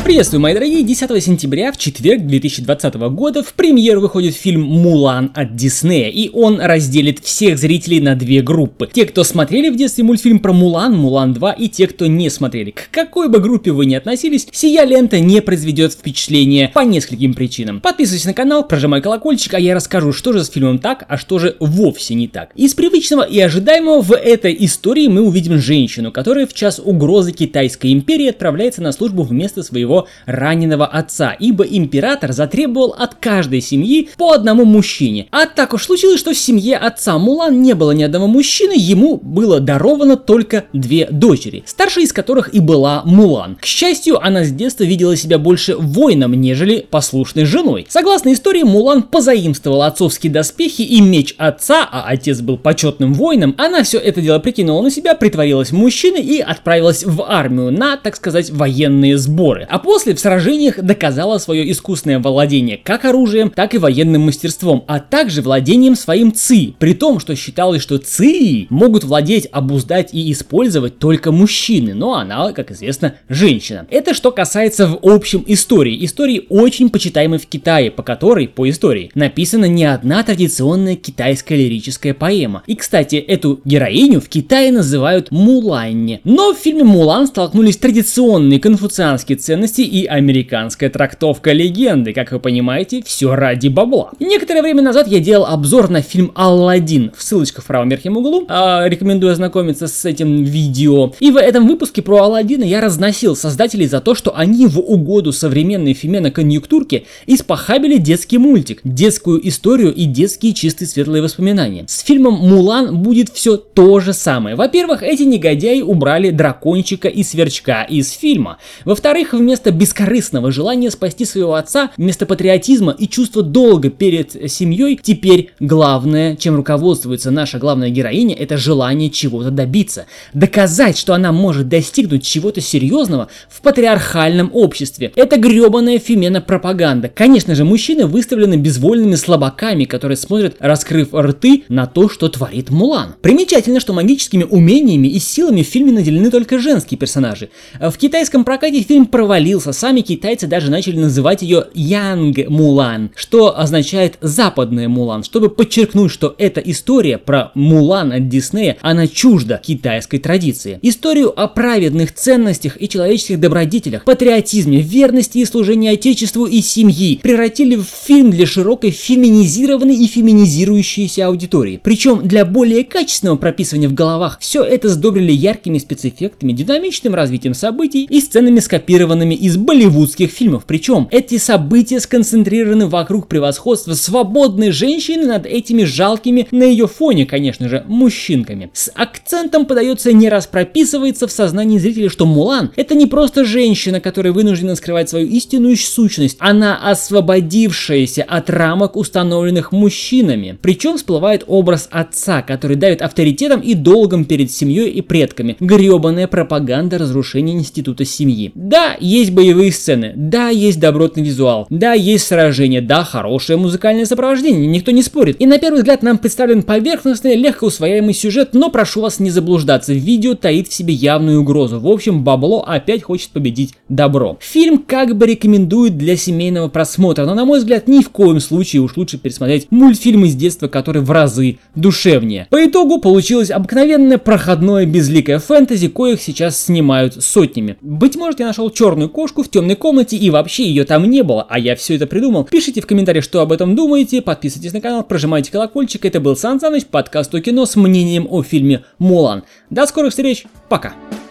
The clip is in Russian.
Приветствую, мои дорогие! 10 сентября, в четверг 2020 года, в премьеру выходит фильм «Мулан» от Диснея, и он разделит всех зрителей на две группы. Те, кто смотрели в детстве мультфильм про Мулан, Мулан 2, и те, кто не смотрели. К какой бы группе вы ни относились, сия лента не произведет впечатления по нескольким причинам. Подписывайтесь на канал, прожимай колокольчик, а я расскажу, что же с фильмом так, а что же вовсе не так. Из привычного и ожидаемого в этой истории мы увидим женщину, которая в час угрозы Китайской империи отправляется на службу вместо своего раненого отца, ибо император затребовал от каждой семьи по одному мужчине. А так уж случилось, что в семье отца Мулан не было ни одного мужчины, ему было даровано только две дочери, старшая из которых и была Мулан. К счастью, она с детства видела себя больше воином, нежели послушной женой. Согласно истории, Мулан позаимствовала отцовские доспехи и меч отца, а отец был почетным воином. Она все это дело прикинула на себя, притворилась мужчиной и отправилась в армию на, так сказать, военные сборы. А после в сражениях доказала свое искусное владение как оружием, так и военным мастерством, а также владением своим ци, при том, что считалось, что ци могут владеть, обуздать и использовать только мужчины, но она, как известно, женщина. Это что касается в общем истории очень почитаемой в Китае, по которой, по истории, написана не одна традиционная китайская лирическая поэма. И, кстати, эту героиню в Китае называют Муланне. Но в фильме «Мулан» столкнулись традиционные конфуцианские ценности и американская трактовка легенды. Как вы понимаете, все ради бабла. Некоторое время назад я делал обзор на фильм «Аладдин». Ссылочка в правом верхнем углу. Рекомендую ознакомиться с этим видео. И в этом выпуске про Аладдина я разносил создателей за то, что они в угоду современной фемено-конъюнктурке испохабили детский мультик, детскую историю и детские чистые светлые воспоминания. С фильмом «Мулан» будет все то же самое. Во-первых, эти негодяи убрали дракончика и сверчка из фильма. Во-вторых, вместо бескорыстного желания спасти своего отца, вместо патриотизма и чувства долга перед семьей, теперь главное, чем руководствуется наша главная героиня, это желание чего-то добиться. Доказать, что она может достигнуть чего-то серьезного в патриархальном обществе. Это гребаная фемена-пропаганда. Конечно же, мужчины выставлены безвольными слабаками, которые смотрят, раскрыв рты, на то, что творит Мулан. Примечательно, что магическими умениями и силами в фильме наделены только женские персонажи. В китайском прокате фильм провалился, сами китайцы даже начали называть ее Янг Мулан, что означает западная Мулан, чтобы подчеркнуть, что эта история про Мулан от Диснея, она чужда китайской традиции. Историю о праведных ценностях и человеческих добродетелях, патриотизме, верности и служении отечеству и семьи превратили в фильм для широкой феминизированной и феминизирующейся аудитории. Причем для более качественного прописывания в головах все это сдобрили яркими спецэффектами, динамичным развитием событий и сценами, скопированными из болливудских фильмов. Причем эти события сконцентрированы вокруг превосходства свободной женщины над этими жалкими на ее фоне, конечно же, мужчинками. С акцентом подается, не раз прописывается в сознании зрителя, что Мулан — это не просто женщина, которая вынуждена скрывать свою истинную сущность, она освободившаяся от рамок, установленных мужчинами. Причем всплывает образ отца, который давит авторитетом и долгом перед семьей и предками. Гребаная пропаганда разрушения института семьи. Да, есть боевые сцены, да, есть добротный визуал, да, есть сражения, да, хорошее музыкальное сопровождение, никто не спорит. И на первый взгляд нам представлен поверхностный, легко усвояемый сюжет, но прошу вас не заблуждаться, видео таит в себе явную угрозу. В общем, бабло опять хочет победить добро. Фильм как бы рекомендуют для семейного просмотра, но на мой взгляд ни в коем случае уж лучше пересмотреть мультфильм из детства, который в разы душевнее. По итогу получилось обыкновенное проходное безликое фэнтези, коих сейчас снимают сотнями. Быть может, я нашел черную кошку в темной комнате и вообще ее там не было, а я все это придумал. Пишите в комментариях, что об этом думаете, подписывайтесь на канал, прожимайте колокольчик. Это был Сан Саныч, подкаст о кино с мнением о фильме «Мулан». До скорых встреч, пока!